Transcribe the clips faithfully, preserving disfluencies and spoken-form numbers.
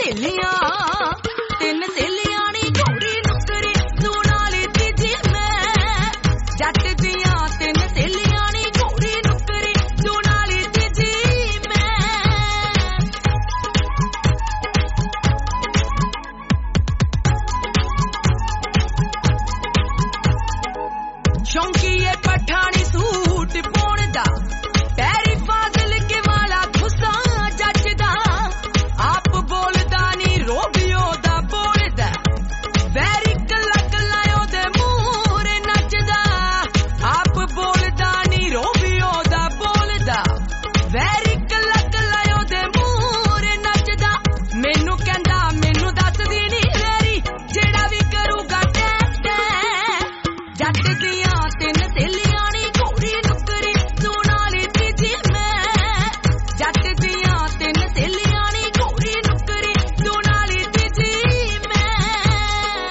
ਸਹੇਲੀਆਂ ਤਿੰਨ ਸਹੇਲੀਆਂ ਨੀ ਘੋੜੀ ਨੁਕਰੀ ਸੁਣਾ ਲਈ ਤੀਜੀ ਮੈਂ ਜੱਟ ਦੀਆਂ ਤਿੰਨ ਸਹੇਲੀਆਂ ਨੀ ਘੋੜੀ ਨੁਕਰੀ ਸੁਣਾ ਲਈ ਤੀਜੀ ਮੈਂ ਸ਼ੌਂਕੀਏ ਪਠਾਣੀ ਸੂਟ ਪਾਉਣ ਦਾ ਪੈਰੀ ਫਾਜ਼ਲ ਕੇ ਵਾਲਾ ਖੁੱਸਾ ਜੱਜਦਾ ਆਪ ਬੋਲਦਾ ਨੀ ਰੋਬੀਓ ਦਾ ਬੋਲਦਾ ਵੈਰੀ ਕੱਲਾ ਕੱਲਾ ਉਹਦੇ ਮੂਹਰੇ ਨੱਚਦਾ ਆਪ ਬੋਲਦਾ ਨੀ ਰੋਬੀਓ ਦਾ ਬੋਲਦਾ ਵੈਰੀ ਕੱਲਾ ਕੱਲਾ ਉਹਦੇ ਮੂਹਰੇ ਨੱਚਦਾ ਮੈਨੂੰ ਕਹਿੰਦਾ ਮੈਨੂੰ ਦੱਸਦੀ ਨੀ ਵੈਰੀ ਜਿਹੜਾ ਵੀ ਕਰੂਗਾ ਟੈਸਟ ਜੱਟ ਦੀਆਂ ਤਿੰਨ ਸਹੇਲੀਆਂ ਨੀ ਘੋੜੀ ਨੁਕਰੀ ਸੁਣਾ ਲਈ ਤੀਜੀ ਮੈਂ ਜੱਟ ਦੀਆਂ ਤਿੰਨ ਸਹੇਲੀਆਂ ਨੀ ਘੋੜੀ ਨੁਕਰੀ ਸੁਣਾ ਲਈ ਤੀਜੀ ਮੈਂ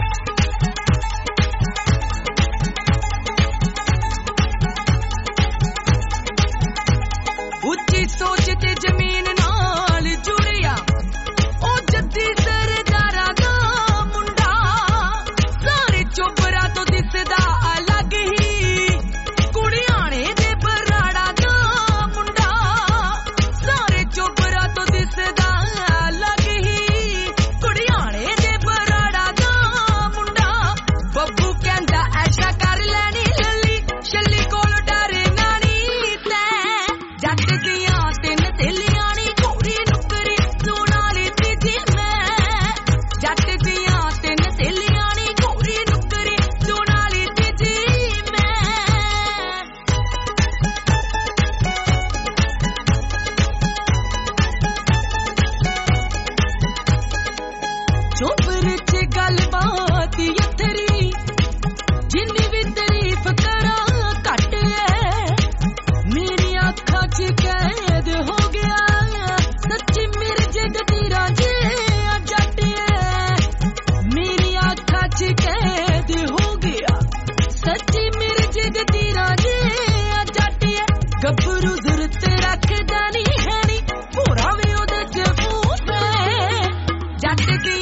ਉੱਚੀ ਸੋਚ ਤੇ ਜ਼ਮੀਨ ਨਾਲ ਜੁੜਿਆ ਉਹ ਜੱਦੀ ਸਰਦਾਰਾਂ ਦਾ ਮੁੰਡਾ ਸਾਰੇ ਚੋਪਰਾ ਤੋਂ ਦਿਸਦਾ ਅਲੱਗ ਹੀ ਕੁੜੀਆਣੇ ਦੇ ਬਰਾੜਾ ਦਾ ਮੁੰਡਾ ਸਾਰੇ ਚੋਪਰਾ ਤੋਂ ਦਿਸਦਾ ਅਲੱਗ ਹੀ ਕੁੜੀਆਣੇ ਦੇ ਬਰਾੜਾ ਦਾ ਮੁੰਡਾ ਬੱਬੂ ਕਹਿੰਦਾ ਐਸ਼ਾ ਕਰ ਲੈਣੀ ਲੱਲੀ ਛੱਲੀ ਕੋਲ ਡਰੇ ਨਾਣੀ ਤੈਂ ਜੱਟ ਦੀਆਂ ਤਿੰਨ ਸਹੇਲੀਆਂ ਨੀ ਘੋੜੀ ਨੁਕਰੀ ਸੁਣਾ ਲਈ ਤੀਜੀ ਮੈਂ ਜੱਟ ਦੀਆਂ ਤਿੰਨ ਸਹੇਲੀਆਂ ਨੀ ਘੋੜੀ ਨੁਕਰੀ ਸੁਣਾ ਲਈ ਤੀਜੀ ਮੈਂ ਚੋਪਰ ਚ ਗੱਲਬਾਤ ਯਥਰੀ ਜਿੰਨੀ ਵੀ ਤਾਰੀਫ ਕਰਾਂ ਘੱਟ ਐ ਮੇਰੀਆਂ ਅੱਖਾਂ ਚ ਕੈਦ ਹੋ ਗਿਆ ਸੱਚੀ ਮਿਰਜ਼ੇ ਦੀ ਰਾਜੇ ਜੱਟ ਐ ਮੇਰੀਆਂ ਅੱਖਾਂ ਚ ਕੈਦ ਹੋ ਗਿਆ ਸੱਚੀ ਮਿਰਜ਼ੇ ਦੀ ਰਾਜੇ ਜੱਟ ਐ ਗੱਭਰੂ ਜ਼ੁਰਤ ਰੱਖਦਾ ਨੀ ਹੈ ਨੀ ਭੋਰਾ ਵੀ ਉਹਦੇ ਚ ਫੂਫੇ ਜੱਟ ਦੀ